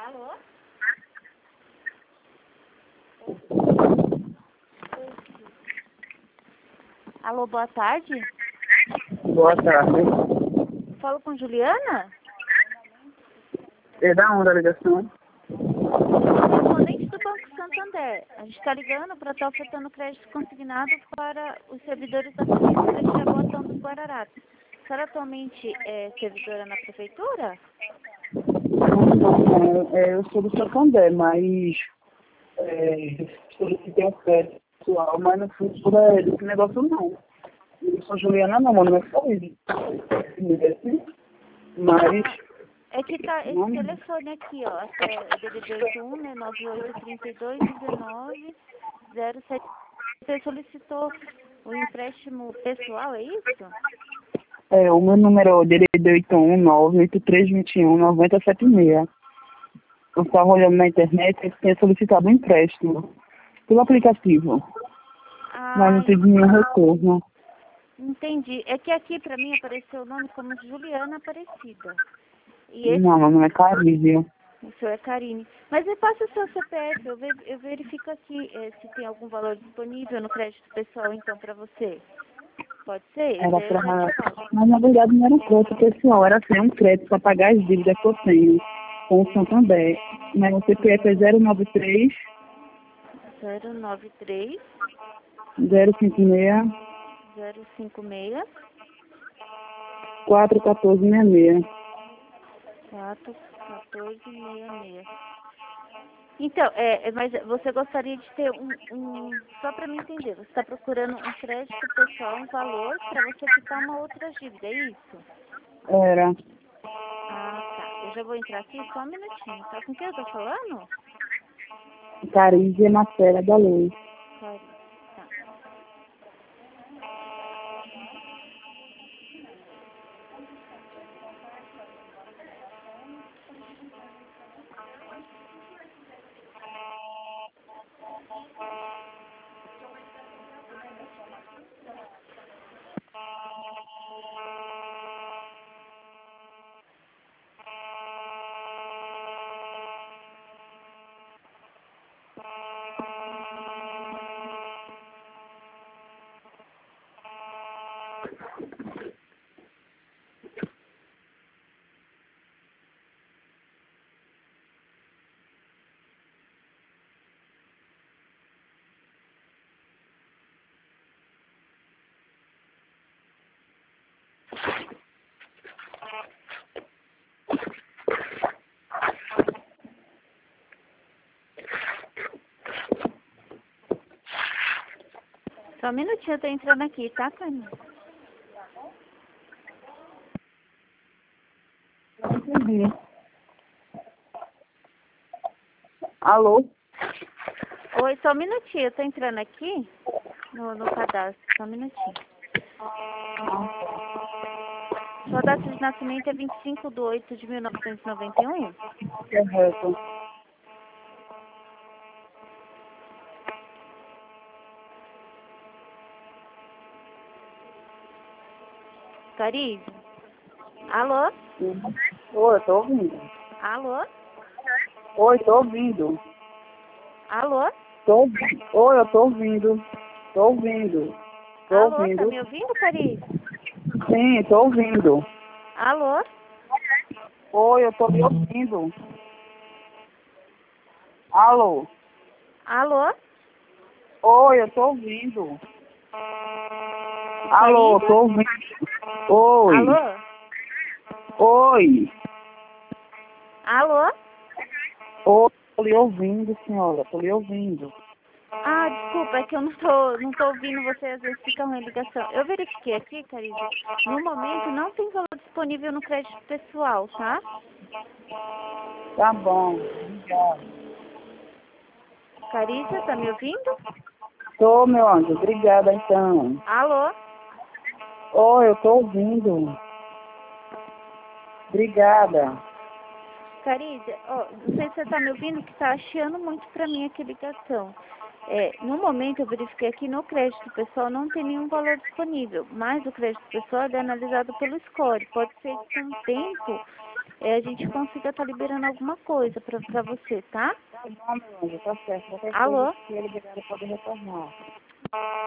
Alô? Alô, boa tarde. Boa tarde. Falo com Juliana? É da onde a ligação? Correspondente do Banco Santander. A gente está ligando para estar ofertando crédito consignado para os servidores da Prefeitura de Jaboatão dos Guararapes. A senhora atualmente é servidora na Prefeitura? Não, eu sou do Santander, mas solicitei um crédito pessoal, mas não fui por esse negócio não. Eu sou Juliana não, mano, não é só isso. Mas É que tá esse não, telefone aqui, ó. É DDD 81, né? 98321907. Você solicitou o empréstimo pessoal, é isso? o meu número é DDD 819-8321-9076. Eu estava olhando na internet e tinha solicitado um empréstimo pelo aplicativo, mas não Ah, tive nenhum retorno. entendi. É que aqui pra mim apareceu o nome como Juliana Aparecida. E Não, esse, meu nome é Carísio. o seu é Karine. Mas me passa o seu CPF, eu verifico aqui se tem algum valor disponível no crédito pessoal, então, pra você. Pode ser? Era Eu já pra... te falo. Mas na verdade não era um crédito pessoal, era assim, um crédito para pagar as dívidas que eu tenho com o Santander. Mas o CPF é 093 093 056 056 41466. 41466. Então, mas você gostaria de ter só para me entender, você está procurando um crédito pessoal, um valor para você quitar uma outra dívida, é isso? Era Ah, tá. Eu já vou entrar aqui, só um minutinho, tá? Com quem eu tô falando? Carísia Marcela da Luz. Clarice, tá. Só um minutinho, eu tô entrando aqui, tá, Cani? Entendi. Alô? Oi, só um minutinho, eu tô entrando aqui no cadastro, só um minutinho. Sua data de nascimento é 25/8/1991? Correto. Carize? Alô? Oi, eu tô ouvindo. Alô? Oi, tô ouvindo. Alô? Oi, eu tô ouvindo. Tô ouvindo. Tô Alô, tá ouvindo. me ouvindo, Carize? Sim, tô ouvindo. Alô? Oi, eu tô me ouvindo. Alô? Alô? Oi, eu tô ouvindo. Alô, eu Carize? tô ouvindo. Oi. Alô? Oi. Alô? Oi, tô lhe ouvindo, senhora. Tô lhe ouvindo. Ah, desculpa, é que eu não tô ouvindo você, às vezes fica uma ligação. Eu verifiquei aqui, Carize, no momento não tem valor disponível no crédito pessoal, tá? Tá bom. Obrigado. Carícia, tá me ouvindo? Tô, meu anjo. Obrigada, então. Alô? Oi, eu tô ouvindo. Obrigada. Carícia, ó, não sei se você tá me ouvindo, que tá chiando muito pra mim aqui a ligação. No momento eu verifiquei aqui no crédito pessoal não tem nenhum valor disponível, mas o crédito pessoal é analisado pelo score. Pode ser que com o tempo a gente consiga estar liberando alguma coisa para você, tá? Tá bom, meu anjo, tá certo. Qualquer Alô? coisa, se ele liberar, pode retornar.